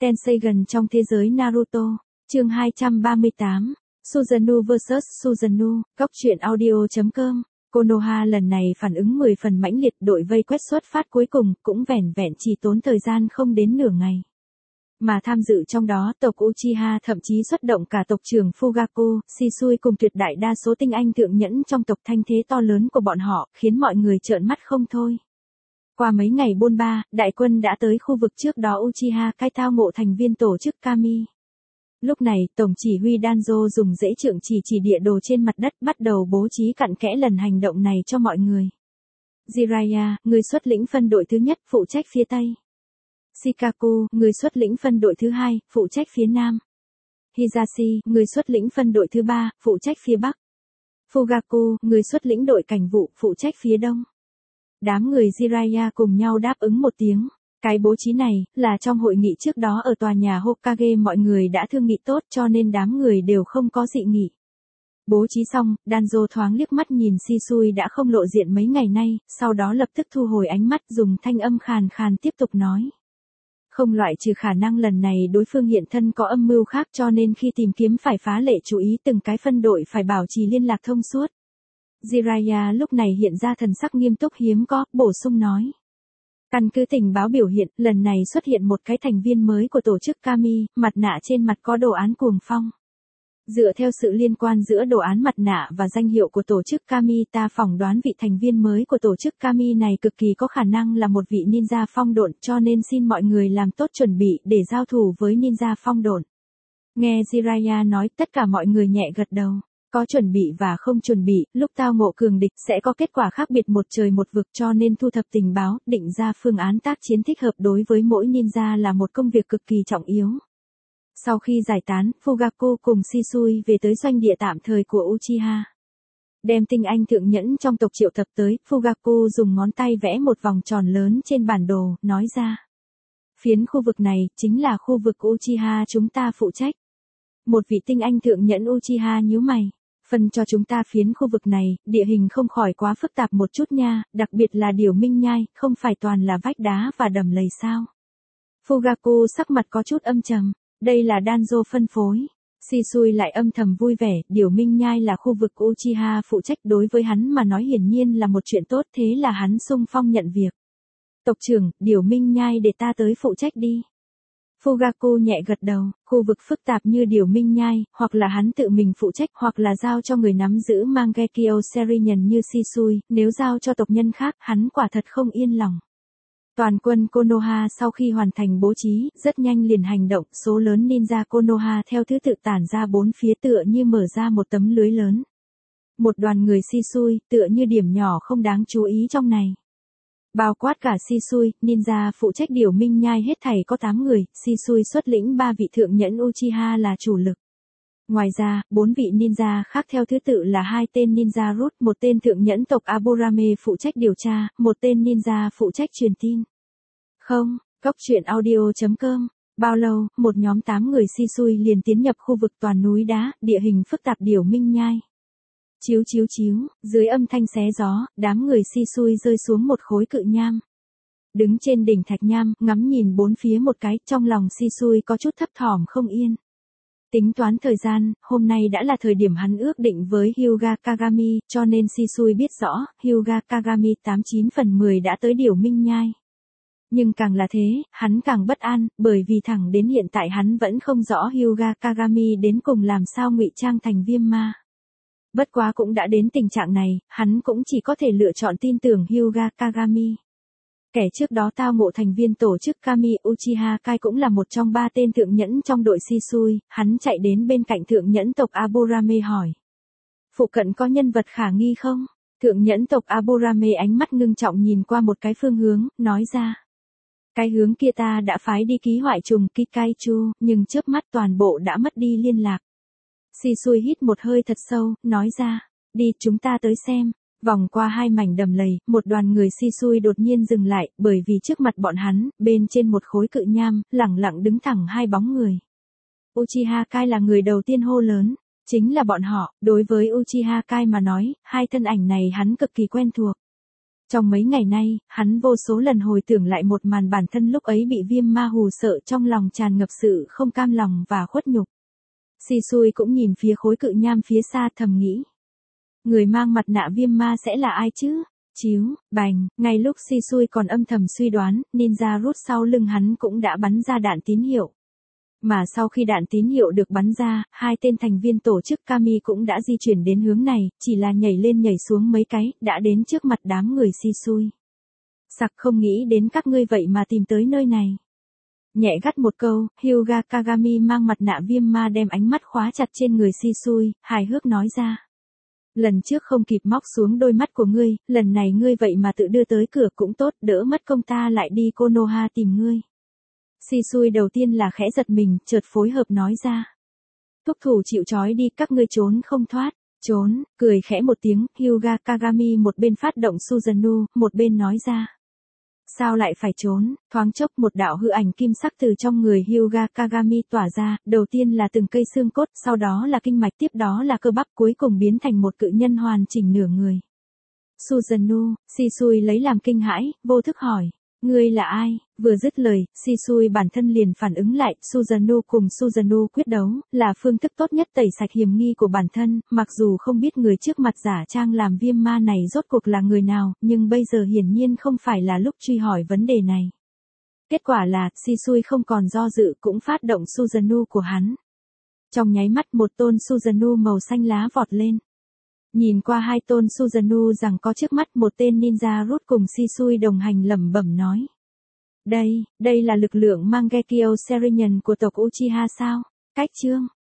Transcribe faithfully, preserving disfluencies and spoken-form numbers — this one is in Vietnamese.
Tenseigan trong thế giới Naruto, chương hai trăm ba mươi tám, Susanoo versus. Susanoo, góc truyện audio chấm com. Konoha lần này phản ứng mười phần mãnh liệt, đội vây quét xuất phát cuối cùng cũng vẻn vẹn chỉ tốn thời gian không đến nửa ngày. Mà tham dự trong đó tộc Uchiha thậm chí xuất động cả tộc trưởng Fugaku, Shisui cùng tuyệt đại đa số tinh anh thượng nhẫn trong tộc. Thanh thế to lớn của bọn họ khiến mọi người trợn mắt không thôi. Qua mấy ngày bôn ba, đại quân đã tới khu vực trước đó Uchiha Kai thao ngộ thành viên tổ chức Kami. Lúc này, tổng chỉ huy Danzo dùng dễ trượng chỉ chỉ địa đồ trên mặt đất, bắt đầu bố trí cặn kẽ lần hành động này cho mọi người. Jiraiya, người xuất lĩnh phân đội thứ nhất, phụ trách phía Tây. Shikaku, người xuất lĩnh phân đội thứ hai, phụ trách phía Nam. Hisashi, người xuất lĩnh phân đội thứ ba, phụ trách phía Bắc. Fugaku, người xuất lĩnh đội cảnh vụ, phụ trách phía Đông. Đám người Jiraiya cùng nhau đáp ứng một tiếng. Cái bố trí này, là trong hội nghị trước đó ở tòa nhà Hokage mọi người đã thương nghị tốt cho nên đám người đều không có dị nghị. Bố trí xong, Danzo thoáng liếc mắt nhìn Shisui đã không lộ diện mấy ngày nay, sau đó lập tức thu hồi ánh mắt dùng thanh âm khàn khàn tiếp tục nói. Không loại trừ khả năng lần này đối phương hiện thân có âm mưu khác cho nên khi tìm kiếm phải phá lệ chú ý từng cái phân đội phải bảo trì liên lạc thông suốt. Jiraiya lúc này hiện ra thần sắc nghiêm túc hiếm có, bổ sung nói. Căn cứ tình báo biểu hiện, lần này xuất hiện một cái thành viên mới của tổ chức Kami, mặt nạ trên mặt có đồ án cuồng phong. Dựa theo sự liên quan giữa đồ án mặt nạ và danh hiệu của tổ chức Kami, ta phỏng đoán vị thành viên mới của tổ chức Kami này cực kỳ có khả năng là một vị ninja phong độn, cho nên xin mọi người làm tốt chuẩn bị để giao thủ với ninja phong độn. Nghe Jiraiya nói, tất cả mọi người nhẹ gật đầu. Có chuẩn bị và không chuẩn bị, lúc tao ngộ cường địch sẽ có kết quả khác biệt một trời một vực, cho nên thu thập tình báo, định ra phương án tác chiến thích hợp đối với mỗi ninja là một công việc cực kỳ trọng yếu. Sau khi giải tán, Fugaku cùng Shisui về tới doanh địa tạm thời của Uchiha. Đem tinh anh thượng nhẫn trong tộc triệu tập tới, Fugaku dùng ngón tay vẽ một vòng tròn lớn trên bản đồ, nói ra. Phiến khu vực này, chính là khu vực Uchiha chúng ta phụ trách. Một vị tinh anh thượng nhẫn Uchiha nhíu mày. Phân cho chúng ta phiến khu vực này, địa hình không khỏi quá phức tạp một chút nha, đặc biệt là Điểu Minh Nhai, không phải toàn là vách đá và đầm lầy sao. Fugaku sắc mặt có chút âm trầm, đây là Danzo phân phối. Shisui lại âm thầm vui vẻ, Điểu Minh Nhai là khu vực Uchiha phụ trách đối với hắn mà nói hiển nhiên là một chuyện tốt, thế là hắn xung phong nhận việc. Tộc trưởng, Điểu Minh Nhai để ta tới phụ trách đi. Fugaku nhẹ gật đầu, khu vực phức tạp như Điểu Minh Nhai, hoặc là hắn tự mình phụ trách hoặc là giao cho người nắm giữ Mangekyo Serinhân như Shisui, nếu giao cho tộc nhân khác, hắn quả thật không yên lòng. Toàn quân Konoha sau khi hoàn thành bố trí, rất nhanh liền hành động, số lớn ninja Konoha theo thứ tự tản ra bốn phía tựa như mở ra một tấm lưới lớn. Một đoàn người Shisui, tựa như điểm nhỏ không đáng chú ý trong này. Bao quát cả Shisui, ninja phụ trách Điểu Minh Nhai hết thảy có tám người, Shisui xuất lĩnh ba vị thượng nhẫn Uchiha là chủ lực. Ngoài ra, bốn vị ninja khác theo thứ tự là hai tên ninja Root, một tên thượng nhẫn tộc Aburame phụ trách điều tra, một tên ninja phụ trách truyền tin. Không, góc truyện audio chấm com. Bao lâu, một nhóm tám người Shisui liền tiến nhập khu vực toàn núi đá, địa hình phức tạp Điểu Minh Nhai. Chiếu chiếu chiếu, dưới âm thanh xé gió, đám người Shisui rơi xuống một khối cự nham. Đứng trên đỉnh thạch nham, ngắm nhìn bốn phía một cái, trong lòng Shisui có chút thấp thỏm không yên. Tính toán thời gian, hôm nay đã là thời điểm hắn ước định với Hyuga Kagami, cho nên Shisui biết rõ, Hyuga Kagami tám chín phần mười đã tới Điểu Minh Nhai. Nhưng càng là thế, hắn càng bất an, bởi vì thẳng đến hiện tại hắn vẫn không rõ Hyuga Kagami đến cùng làm sao ngụy trang thành viêm ma. Bất quá cũng đã đến tình trạng này, hắn cũng chỉ có thể lựa chọn tin tưởng Hyuga Kagami. Kẻ trước đó tao ngộ thành viên tổ chức Kami Uchiha Kai cũng là một trong ba tên thượng nhẫn trong đội Shisui, hắn chạy đến bên cạnh thượng nhẫn tộc Aburame hỏi. Phụ cận có nhân vật khả nghi không? Thượng nhẫn tộc Aburame ánh mắt ngưng trọng nhìn qua một cái phương hướng, nói ra. Cái hướng kia ta đã phái đi ký hoại trùng Kikaichu, nhưng chớp mắt toàn bộ đã mất đi liên lạc. Shisui hít một hơi thật sâu, nói ra, đi chúng ta tới xem. Vòng qua hai mảnh đầm lầy, một đoàn người Shisui đột nhiên dừng lại, bởi vì trước mặt bọn hắn, bên trên một khối cự nham, lẳng lặng đứng thẳng hai bóng người. Uchiha Kai là người đầu tiên hô lớn, chính là bọn họ, đối với Uchiha Kai mà nói, hai thân ảnh này hắn cực kỳ quen thuộc. Trong mấy ngày nay, hắn vô số lần hồi tưởng lại một màn bản thân lúc ấy bị viêm ma hù sợ, trong lòng tràn ngập sự không cam lòng và khuất nhục. Shisui cũng nhìn phía khối cự nham phía xa thầm nghĩ. Người mang mặt nạ viêm ma sẽ là ai chứ? Chíu, bành, ngay lúc Shisui còn âm thầm suy đoán, ninja rút sau lưng hắn cũng đã bắn ra đạn tín hiệu. Mà sau khi đạn tín hiệu được bắn ra, hai tên thành viên tổ chức Kami cũng đã di chuyển đến hướng này, chỉ là nhảy lên nhảy xuống mấy cái, đã đến trước mặt đám người Shisui. Sặc không nghĩ đến các ngươi vậy mà tìm tới nơi này. Nhẹ gắt một câu, Hyuga Kagami mang mặt nạ viêm ma đem ánh mắt khóa chặt trên người Shisui, hài hước nói ra. Lần trước không kịp móc xuống đôi mắt của ngươi, lần này ngươi vậy mà tự đưa tới cửa cũng tốt, đỡ mất công ta lại đi Konoha tìm ngươi. Shisui đầu tiên là khẽ giật mình, chợt phối hợp nói ra. Thúc thủ chịu trói đi, các ngươi trốn không thoát. Trốn, cười khẽ một tiếng, Hyuga Kagami một bên phát động Susanoo, một bên nói ra. Sao lại phải trốn? Thoáng chốc một đạo hư ảnh kim sắc từ trong người Hyuga Kagami tỏa ra, đầu tiên là từng cây xương cốt, sau đó là kinh mạch, tiếp đó là cơ bắp, cuối cùng biến thành một cự nhân hoàn chỉnh nửa người. Susanoo, Shisui lấy làm kinh hãi, vô thức hỏi. Ngươi là ai? Vừa dứt lời, Shisui bản thân liền phản ứng lại, Susanoo cùng Susanoo quyết đấu, là phương thức tốt nhất tẩy sạch hiểm nghi của bản thân, mặc dù không biết người trước mặt giả trang làm viêm ma này rốt cuộc là người nào, nhưng bây giờ hiển nhiên không phải là lúc truy hỏi vấn đề này. Kết quả là, Shisui không còn do dự cũng phát động Susanoo của hắn. Trong nháy mắt một tôn Susanoo màu xanh lá vọt lên. Nhìn qua hai tôn Susanoo rằng có trước mắt, một tên ninja rút cùng Shisui đồng hành lẩm bẩm nói. Đây, đây là lực lượng Mangekyo Serenyan của tộc Uchiha sao? Cách chương.